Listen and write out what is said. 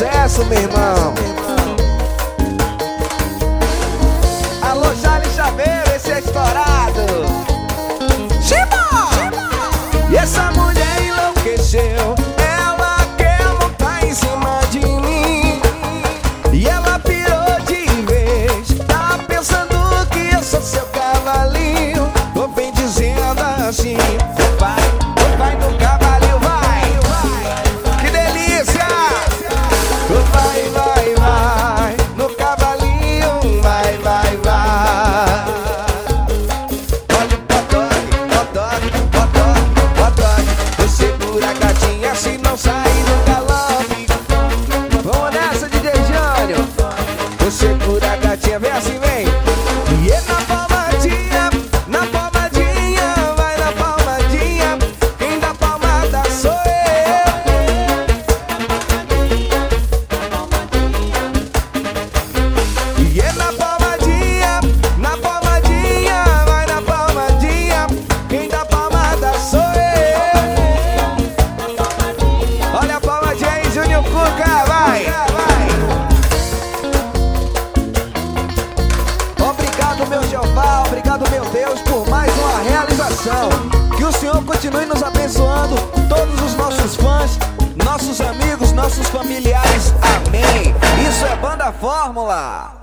sucesso, meu irmão. Alô, Charles Chaveiro, esse é estourado. E essa mulher enlouqueceu. Ela quer montar em cima de mim. E ela pirou de vez. Tá pensando que eu sou seu cavalinho. Tô bem dizendo assim: vai no cavalinho, vai. Que delícia! Vai no cavalinho, vai. Olha o botoque. Você segura a gatinha se não sair do galope. Vamos nessa, DJ Jânio. Você segura a gatinha, vem assim, vem. E é na palmadinha, vai na palmadinha. Quem dá palmada sou eu. E é na palmadinha, vai na palmadinha. Quem dá palmada sou eu. Olha a palmadinha aí, Júnior Cuca, vai. Obrigado, meu Jeová, obrigado, meu Deus, por mais uma realização. Que o Senhor continue nos abençoando, todos os nossos fãs, nossos amigos, nossos familiares. Amém. Isso é Banda Fórmula.